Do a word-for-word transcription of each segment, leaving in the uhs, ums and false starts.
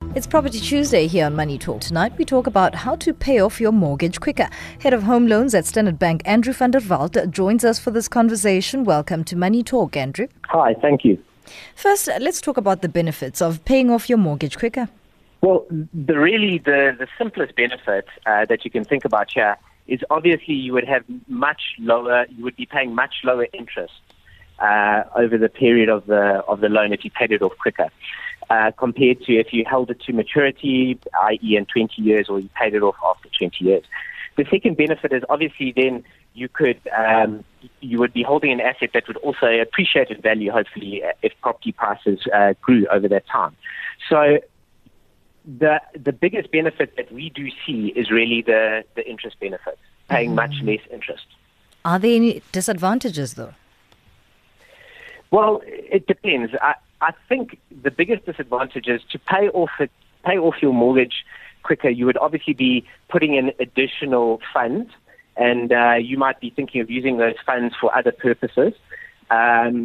It's Property Tuesday here on Money Talk. Tonight we talk about how to pay off your mortgage quicker. Head of Home Loans at Standard Bank, Andrew van der Walt, joins us for this conversation. Welcome to Money Talk, Andrew. Hi, thank you. First, let's talk about the benefits of paying off your mortgage quicker. Well, the really the, the simplest benefit uh, that you can think about here is obviously you would have much lower, you would be paying much lower interest uh, over the period of the of the loan if you paid it off quicker. Uh, compared to if you held it to maturity, that is in twenty years, or you paid it off after twenty years. The second benefit is obviously then you could, um, you would be holding an asset that would also appreciate in value, hopefully, if property prices uh, grew over that time. So the the biggest benefit that we do see is really the, the interest benefit, paying mm. much less interest. Are there any disadvantages, though? Well, it depends. I, I think the biggest disadvantage is to pay off it, pay off your mortgage quicker. You would obviously be putting in additional funds, and uh, you might be thinking of using those funds for other purposes. Um,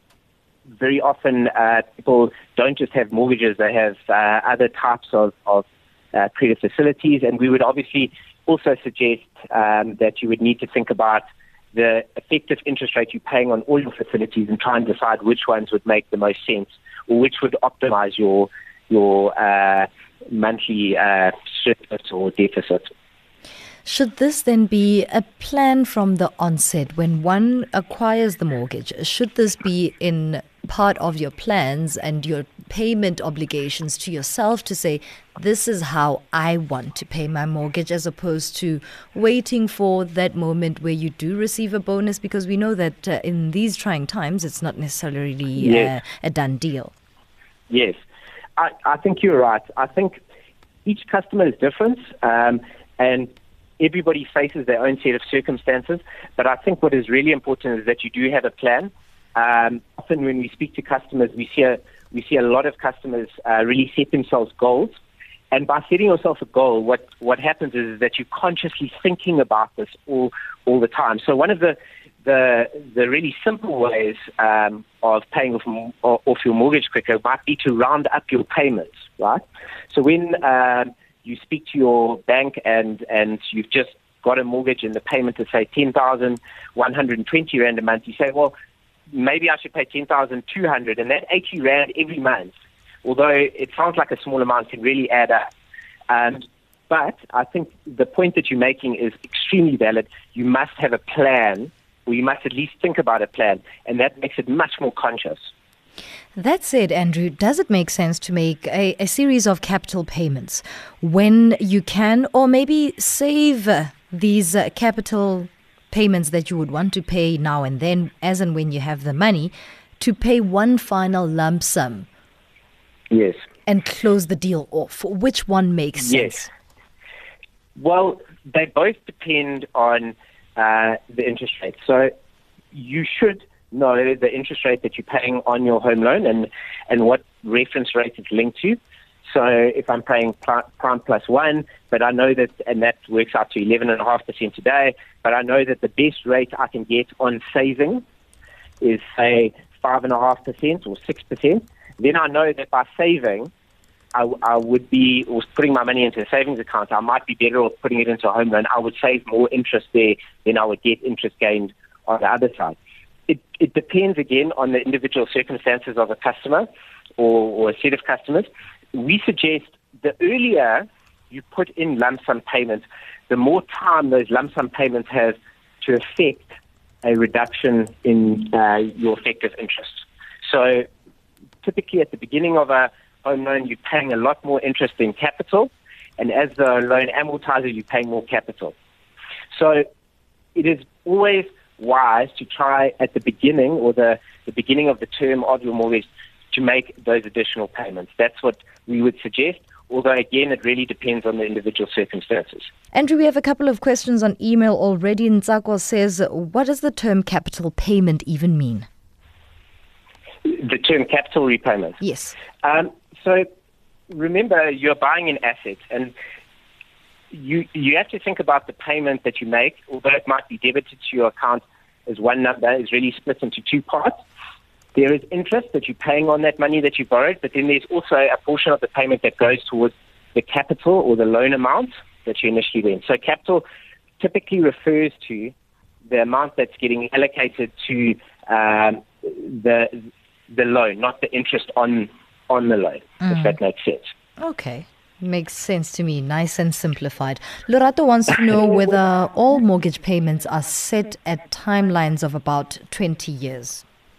very often, uh, people don't just have mortgages; they have uh, other types of, of uh, credit facilities, and we would obviously also suggest um, that you would need to think about the effective interest rate you're paying on all your facilities and try and decide which ones would make the most sense or which would optimize your your uh, monthly uh, surplus or deficit. Should this then be a plan from the onset when one acquires the mortgage? Should this be in part of your plans and your payment obligations to yourself to say, this is how I want to pay my mortgage, as opposed to waiting for that moment where you do receive a bonus? Because we know that uh, in these trying times, it's not necessarily yes. uh, a done deal. Yes, I, I think you're right. I think each customer is different, um, and everybody faces their own set of circumstances. But I think what is really important is that you do have a plan. Um, often when we speak to customers, we see a, we see a lot of customers uh, really set themselves goals. And by setting yourself a goal, what, what happens is that you're consciously thinking about this all all the time. So one of the the, the really simple ways um, of paying off, off your mortgage quicker might be to round up your payments, right? So when um, you speak to your bank and, and you've just got a mortgage and the payment is, say, ten thousand one hundred twenty rand a month, you say, well, maybe I should pay ten thousand two hundred, and that eighty rand every month, although it sounds like a small amount, can really add up. Um, but I think the point that you're making is extremely valid. You must have a plan, or you must at least think about a plan, and that makes it much more conscious. That said, Andrew, does it make sense to make a, a series of capital payments when you can, or maybe save uh, these uh, capital payments that you would want to pay now and then, as and when you have the money, to pay one final lump sum? Yes. And close the deal off? Which one makes sense? Yes. Well, they both depend on uh, the interest rate. So you should know the interest rate that you're paying on your home loan and, and what reference rate it's linked to. So if I'm paying prime plus one, but I know that, and that works out to eleven point five percent today, but I know that the best rate I can get on saving is, say, five point five percent or six percent, then I know that by saving, I, I would be, or putting my money into a savings account, I might be better off putting it into a home loan. I would save more interest there than I would get interest gained on the other side. It, it depends, again, on the individual circumstances of a customer or, or a set of customers. We suggest the earlier you put in lump sum payments, the more time those lump sum payments have to affect a reduction in uh, your effective interest. So typically at the beginning of a home loan, you're paying a lot more interest than capital, and as the loan amortizes, you're paying more capital. So it is always wise to try at the beginning or the, the beginning of the term of your mortgage to make those additional payments. That's what we would suggest, although again it really depends on the individual circumstances. Andrew, we have a couple of questions on email already. Ntsako says, what does the term capital payment even mean? The term capital repayment? Yes. Um, so remember, you're buying an asset, and you you have to think about the payment that you make, although it might be debited to your account as one number, is really split into two parts. there is interest that you're paying on that money that you borrowed, but then there's also a portion of the payment that goes towards the capital or the loan amount that you initially went. So capital typically refers to the amount that's getting allocated to um, the the loan, not the interest on on the loan, mm. if that makes sense. Okay. Makes sense to me. Nice and simplified. Lorato wants to know whether all mortgage payments are set at timelines of about twenty years.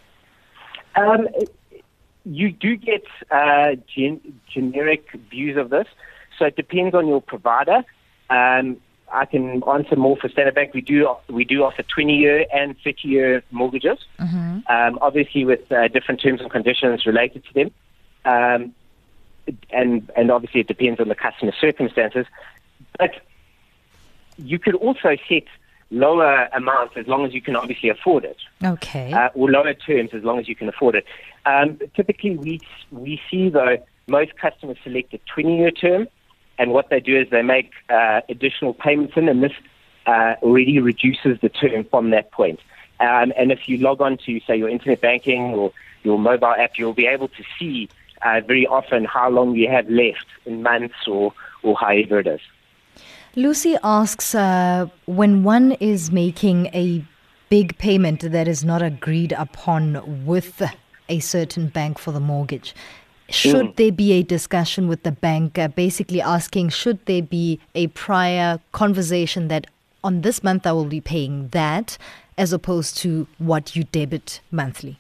Um, you do get uh, gen- generic views of this, so it depends on your provider. Um, I can answer more for Standard Bank. We do we do offer twenty-year and thirty-year mortgages, mm-hmm. um, obviously with uh, different terms and conditions related to them. Um, and and obviously it depends on the customer circumstances. But you could also set lower amounts as long as you can obviously afford it. Okay. Uh, or lower terms as long as you can afford it. Um, typically, we we see, though, most customers select a twenty-year term, and what they do is they make uh, additional payments in, and this uh, already reduces the term from that point. Um, and if you log on to, say, your internet banking or your mobile app, you'll be able to see uh, very often how long you have left in months or, or however it is. Lucy asks, uh, when one is making a big payment that is not agreed upon with a certain bank for the mortgage, should mm. there be a discussion with the bank, uh, basically asking, should there be a prior conversation that on this month I will be paying that, as opposed to what you debit monthly?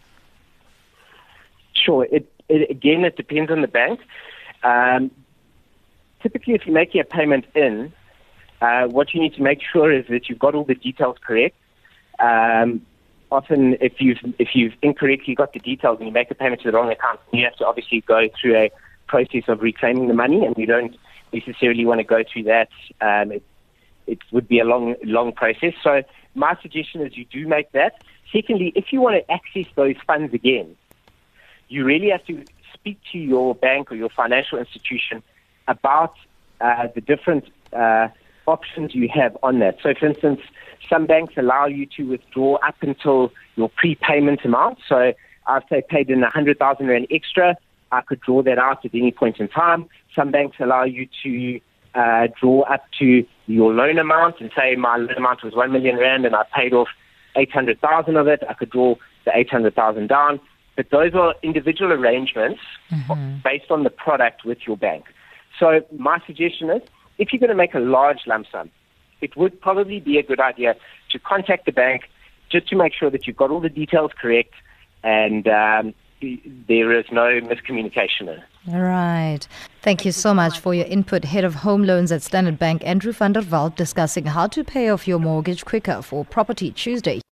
Sure. It, it again, it depends on the bank. Um, typically, if you're making a payment in, uh, what you need to make sure is that you've got all the details correct. Um, often, if you've if you've incorrectly got the details and you make a payment to the wrong account, you have to obviously go through a process of reclaiming the money, and you don't necessarily want to go through that. Um, it, it would be a long, long process. So my suggestion is you do make that. Secondly, if you want to access those funds again, you really have to speak to your bank or your financial institution about uh, the different uh, options you have on that. So, for instance, some banks allow you to withdraw up until your prepayment amount. So, I've say paid in one hundred thousand rand extra, I could draw that out at any point in time. Some banks allow you to uh, draw up to your loan amount and say my loan amount was one million rand and I paid off eight hundred thousand of it. I could draw the eight hundred thousand down. But those are individual arrangements mm-hmm. based on the product with your bank. So my suggestion is, if you're going to make a large lump sum, it would probably be a good idea to contact the bank just to make sure that you've got all the details correct and um, there is no miscommunication. All right. Thank you so much for your input. Head of Home Loans at Standard Bank, Andrew van der Walt, discussing how to pay off your mortgage quicker for Property Tuesday.